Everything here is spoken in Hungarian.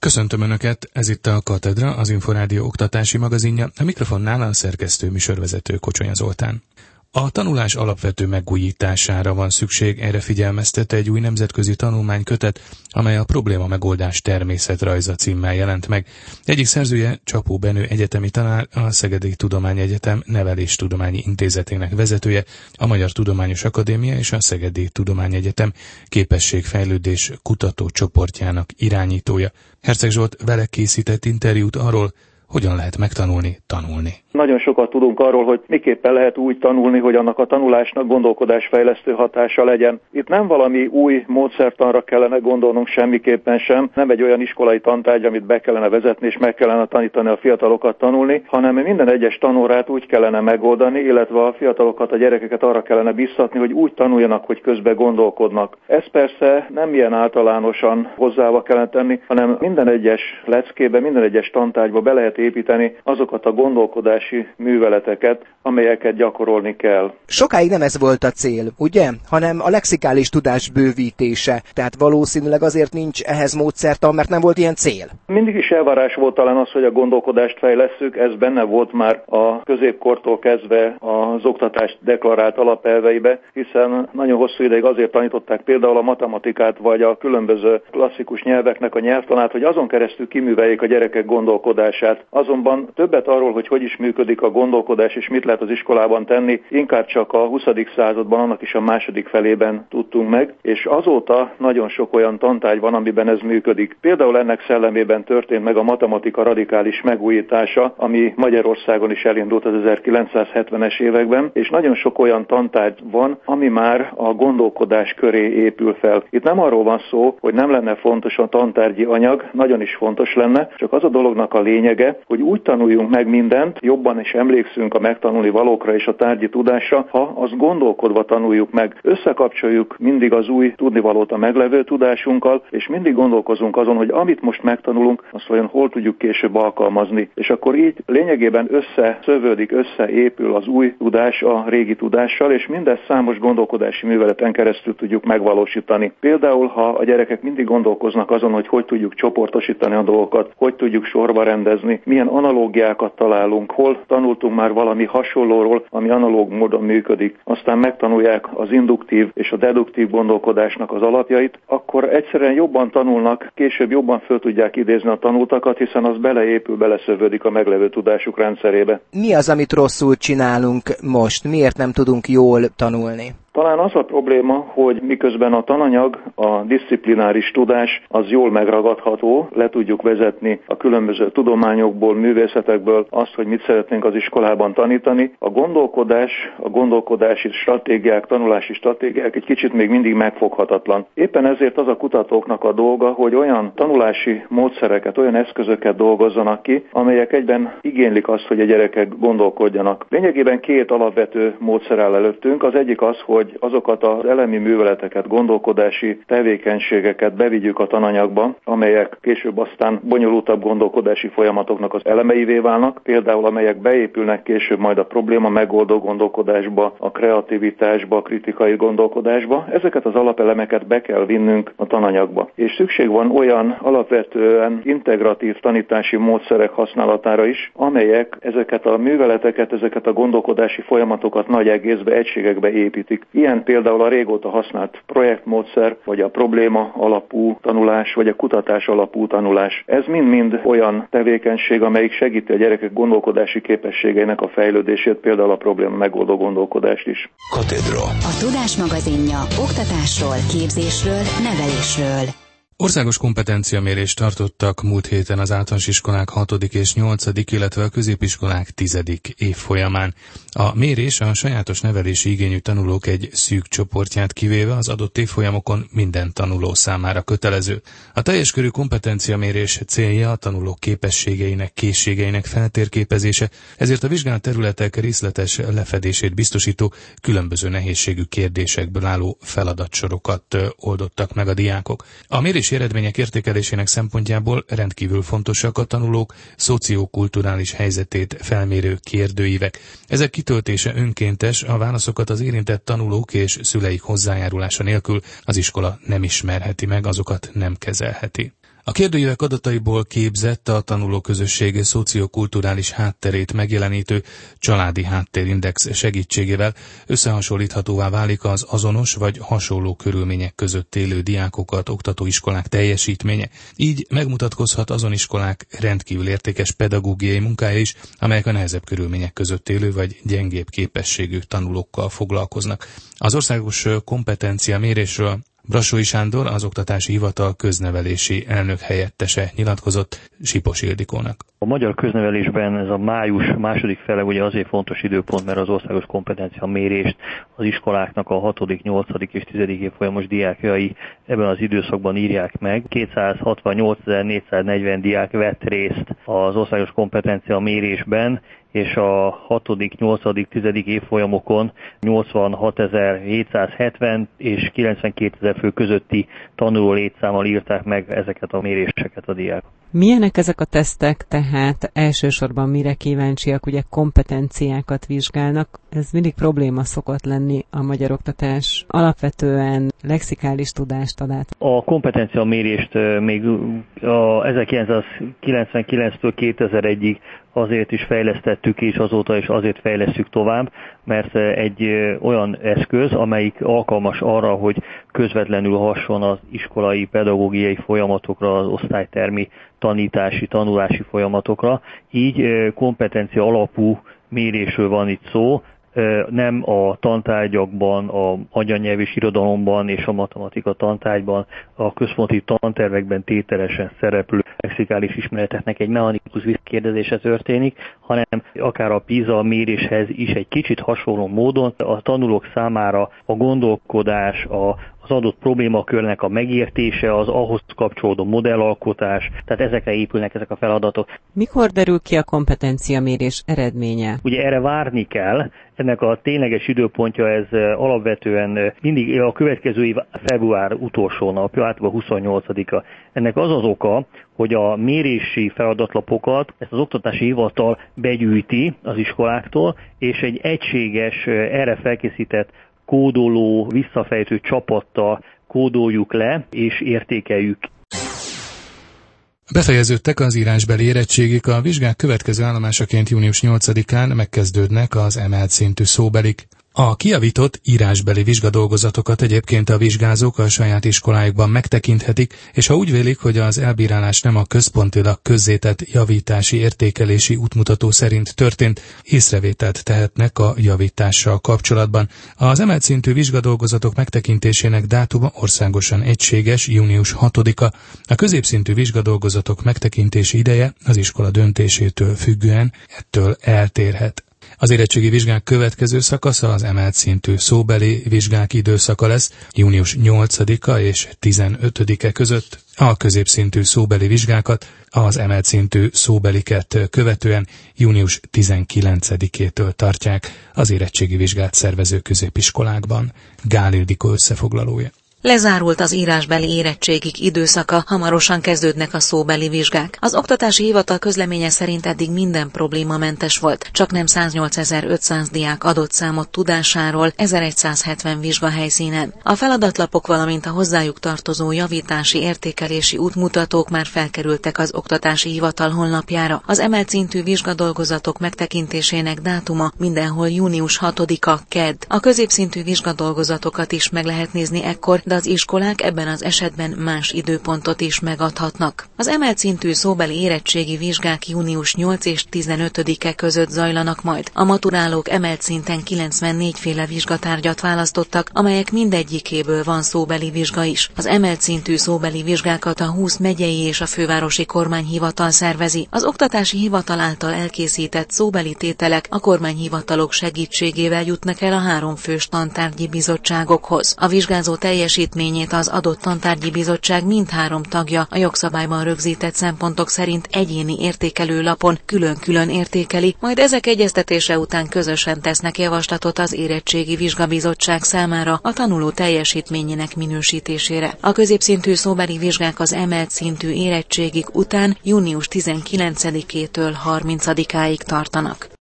Köszöntöm Önöket, ez itt a Katedra, az Inforádió oktatási magazinja, a mikrofonnál a szerkesztő műsorvezető Kocsonya Zoltán. A tanulás alapvető megújítására van szükség, erre figyelmeztet egy új nemzetközi tanulmánykötet, amely a Probléma megoldás természetrajza címmel jelent meg. Egyik szerzője Csapó Benő egyetemi tanár, a Szegedi Tudományegyetem Neveléstudományi Intézetének vezetője, a Magyar Tudományos Akadémia és a Szegedi Tudományegyetem képességfejlődés kutatócsoportjának irányítója. Herceg Zsolt vele készített interjút arról, hogyan lehet megtanulni, tanulni. Nagyon sokat tudunk arról, hogy miképpen lehet úgy tanulni, hogy annak a tanulásnak gondolkodásfejlesztő hatása legyen. Itt nem valami új módszertanra kellene gondolnunk semmiképpen sem, nem egy olyan iskolai tantárgy, amit be kellene vezetni és meg kellene tanítani a fiatalokat tanulni, hanem minden egyes tanórát úgy kellene megoldani, illetve a fiatalokat, a gyerekeket arra kellene biztatni, hogy úgy tanuljanak, hogy közben gondolkodnak. Ez persze nem ilyen általánosan hozzáva kellene tenni, hanem minden egyes leckébe, minden egyes tantárgyba be lehet építeni azokat a gondolkodási műveleteket, amelyeket gyakorolni kell. Sokáig nem ez volt a cél, ugye? Hanem a lexikális tudás bővítése. Tehát valószínűleg azért nincs ehhez módszertan, mert nem volt ilyen cél. Mindig is elvárás volt talán az, hogy a gondolkodást fejlesszük, ez benne volt már a középkortól kezdve az oktatás deklarált alapelveibe, hiszen nagyon hosszú ideig azért tanították például a matematikát, vagy a különböző klasszikus nyelveknek a nyelvtanát, hogy azon keresztül kiműveljék a gyerekek gondolkodását. Azonban többet arról, hogy is működik a gondolkodás és mit lehet az iskolában tenni, inkább csak a 20. században, annak is a második felében tudtunk meg, és azóta nagyon sok olyan tantárgy van, amiben ez működik. Például ennek szellemében történt meg a matematika radikális megújítása, ami Magyarországon is elindult az 1970-es években, és nagyon sok olyan tantárgy van, ami már a gondolkodás köré épül fel. Itt nem arról van szó, hogy nem lenne fontos a tantárgyi anyag, nagyon is fontos lenne, csak az a dolognak a lényege, hogy úgy tanuljunk meg mindent, jobban is emlékszünk a megtanulni valókra és a tárgyi tudásra, ha azt gondolkodva tanuljuk meg. Összekapcsoljuk mindig az új tudnivalót a meglevő tudásunkkal, és mindig gondolkozunk azon, hogy amit most megtanulunk, azt vajon hol tudjuk később alkalmazni. És akkor így lényegében összeszövődik, összeépül az új tudás a régi tudással, és mindezt számos gondolkodási műveleten keresztül tudjuk megvalósítani. Például, ha a gyerekek mindig gondolkoznak azon, hogy tudjuk csoportosítani a dolgokat, hogy tudjuk sorba rendezni, milyen analógiákat találunk, hol tanultunk már valami hasonlóról, ami analóg módon működik, aztán megtanulják az induktív és a deduktív gondolkodásnak az alapjait, akkor egyszerűen jobban tanulnak, később jobban föl tudják idézni a tanultakat, hiszen az beleszövődik a meglevő tudásuk rendszerébe. Mi az, amit rosszul csinálunk most? Miért nem tudunk jól tanulni? Talán az a probléma, hogy miközben a tananyag, a diszciplináris tudás az jól megragadható, le tudjuk vezetni a különböző tudományokból, művészetekből azt, hogy mit szeretnénk az iskolában tanítani. A gondolkodási stratégiák, tanulási stratégiák egy kicsit még mindig megfoghatatlan. Éppen ezért az a kutatóknak a dolga, hogy olyan tanulási módszereket, olyan eszközöket dolgozzanak ki, amelyek egyben igénylik azt, hogy a gyerekek gondolkodjanak. Lényegében két alapvető módszer áll előttünk. Az egyik az, hogy azokat az elemi műveleteket, gondolkodási tevékenységeket bevigyük a tananyagba, amelyek később aztán bonyolultabb gondolkodási folyamatoknak az elemeivé válnak, például amelyek beépülnek később majd a probléma megoldó gondolkodásba, a kreativitásba, a kritikai gondolkodásba. Ezeket az alapelemeket be kell vinnünk a tananyagba. És szükség van olyan alapvetően integratív tanítási módszerek használatára is, amelyek ezeket a műveleteket, ezeket a gondolkodási folyamatokat nagy egészbe, egységekbe építik. Ilyen például a régóta használt projektmódszer, vagy a probléma alapú tanulás, vagy a kutatás alapú tanulás. Ez mind-mind olyan tevékenység, amelyik segíti a gyerekek gondolkodási képességeinek a fejlődését, például a probléma megoldó gondolkodást is. Katedra. A Tudás magazinja oktatásról, képzésről, nevelésről. Országos kompetenciamérést tartottak múlt héten az általános iskolák 6. és 8., illetve a középiskolák 10. évfolyamán. A mérés a sajátos nevelési igényű tanulók egy szűk csoportját kivéve az adott évfolyamokon minden tanuló számára kötelező. A teljes körű kompetenciamérés célja a tanulók képességeinek, készségeinek feltérképezése, ezért a vizsgált területek részletes lefedését biztosító különböző nehézségű kérdésekből álló feladatsorokat oldottak meg a diákok. A mérés eredmények értékelésének szempontjából rendkívül fontosak a tanulók szociokulturális helyzetét felmérő kérdőívek. Ezek kitöltése önkéntes, a válaszokat az érintett tanulók és szüleik hozzájárulása nélkül az iskola nem ismerheti meg, azokat nem kezelheti. A kérdőívek adataiból képzett a tanulóközösség szociokulturális hátterét megjelenítő családi háttérindex segítségével összehasonlíthatóvá válik az azonos vagy hasonló körülmények között élő diákokat oktatóiskolák teljesítménye. Így megmutatkozhat azon iskolák rendkívül értékes pedagógiai munkája is, amelyek a nehezebb körülmények között élő vagy gyengébb képességű tanulókkal foglalkoznak. Az országos kompetencia mérésről Brassói Sándor, az Oktatási Hivatal köznevelési elnök helyettese nyilatkozott Sipos Ildikónak. A magyar köznevelésben ez a május második fele ugye azért fontos időpont, mert az országos kompetencia mérést az iskoláknak a 6., 8. és 10. évfolyamos diákjai ebben az időszakban írják meg. 268.440 diák vett részt az országos kompetencia mérésben, és a 6., 8., 10. évfolyamokon 86.770 és 92.000 fő közötti tanuló létszámmal írták meg ezeket a méréseket a diákok. Milyenek ezek a tesztek, tehát elsősorban mire kíváncsiak, ugye kompetenciákat vizsgálnak, ez mindig probléma szokott lenni a magyar oktatás. Alapvetően lexikális tudást ad át. A kompetencia mérést még a 1999-től 2001-ig azért is fejlesztettük, és azóta is azért fejlesztjük tovább, mert egy olyan eszköz, amelyik alkalmas arra, hogy közvetlenül hasson az iskolai pedagógiai folyamatokra, az osztálytermi tanítási, tanulási folyamatokra. Így kompetencia alapú mérésről van itt szó, nem a tantárgyakban, a anyanyelv és irodalomban és a matematika tantárgyban, a központi tantervekben tételesen szereplő lexikális ismereteknek egy mechanikus visszakérdezése történik, hanem akár a PISA méréshez is egy kicsit hasonló módon a tanulók számára a gondolkodás, az adott problémakörnek a megértése, az ahhoz kapcsolódó modellalkotás, tehát ezekre épülnek ezek a feladatok. Mikor derül ki a kompetenciamérés eredménye? Ugye erre várni kell, ennek a tényleges időpontja ez alapvetően mindig a következő év február utolsó napja, általában 28-a. Ennek az az oka, hogy a mérési feladatlapokat ezt az Oktatási Hivatal begyűjti az iskoláktól, és egy egységes, erre felkészített kódoló, visszafejtő csapattal kódoljuk le, és értékeljük. Befejeződtek az írásbeli érettségik, a vizsgák következő állomásaként június 8-án megkezdődnek az emelt szintű szóbelik. A kijavított írásbeli vizsgadolgozatokat egyébként a vizsgázók a saját iskolájukban megtekinthetik, és ha úgy vélik, hogy az elbírálás nem a központilag közzétett javítási értékelési útmutató szerint történt, észrevételt tehetnek a javítással kapcsolatban. Az emelt szintű vizsgadolgozatok megtekintésének dátuma országosan egységes, június 6-a. A középszintű vizsgadolgozatok megtekintési ideje az iskola döntésétől függően ettől eltérhet. Az érettségi vizsgák következő szakasza az emelt szintű szóbeli vizsgák időszaka lesz, június 8-a és 15-e között. A középszintű szóbeli vizsgákat az emelt szintű szóbeliket követően június 19-től tartják az érettségi vizsgát szervező középiskolákban. Gál Ildikó összefoglalója. Lezárult az írásbeli érettségik időszaka, hamarosan kezdődnek a szóbeli vizsgák. Az Oktatási Hivatal közleménye szerint eddig minden problémamentes volt, csaknem 108.500 diák adott számot tudásáról 1170 vizsgahelyszínen. A feladatlapok, valamint a hozzájuk tartozó javítási értékelési útmutatók már felkerültek az Oktatási Hivatal honlapjára. Az emelt szintű vizsgadolgozatok megtekintésének dátuma mindenhol június 6-a, kedd. A középszintű vizsgadolgozatokat is meg lehet nézni ekkor, de az iskolák ebben az esetben más időpontot is megadhatnak. Az emelt szintű szóbeli érettségi vizsgák június 8 és 15-e között zajlanak majd. A maturálók emelt szinten 94 féle vizsgatárgyat választottak, amelyek mindegyikéből van szóbeli vizsga is. Az emelt szintű szóbeli vizsgákat a 20 megyei és a fővárosi kormányhivatal szervezi. Az Oktatási Hivatal által elkészített szóbeli tételek a kormányhivatalok segítségével jutnak el a 3 fős tantárgyi bizottságokhoz. A vizsgázó teljesítményét az adott tantárgyi bizottság mindhárom tagja a jogszabályban rögzített szempontok szerint egyéni értékelőlapon külön-külön értékeli, majd ezek egyeztetése után közösen tesznek javaslatot az érettségi vizsgabizottság számára a tanuló teljesítményének minősítésére. A középszintű szóbeli vizsgák az emelt szintű érettségig után június 19-től 30-áig tartanak.